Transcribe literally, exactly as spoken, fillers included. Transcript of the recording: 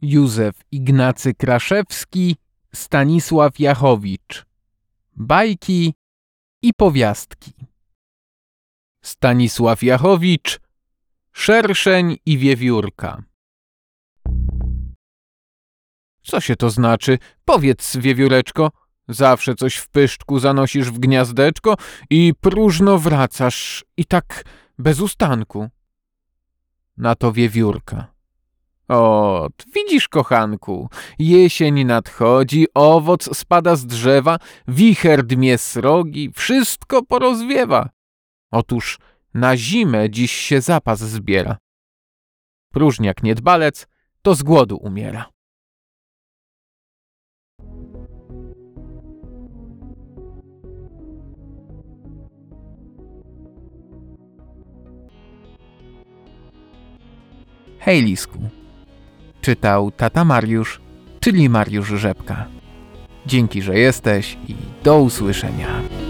Józef Ignacy Kraszewski, Stanisław Jachowicz. Bajki i powiastki. Stanisław Jachowicz, Szerszeń i wiewiórka. Co się to znaczy? Powiedz, wiewióreczko. Zawsze coś w pyszczku zanosisz w gniazdeczko i próżno wracasz i tak bez ustanku. Na to wiewiórka. Ot, widzisz, kochanku, jesień nadchodzi, owoc spada z drzewa, wicher dmie srogi, wszystko porozwiewa. Otóż na zimę dziś się zapas zbiera. Próżniak niedbalec to z głodu umiera. Hej, Lisku. Czytał tata Mariusz, czyli Mariusz Rzepka. Dzięki, że jesteś i do usłyszenia.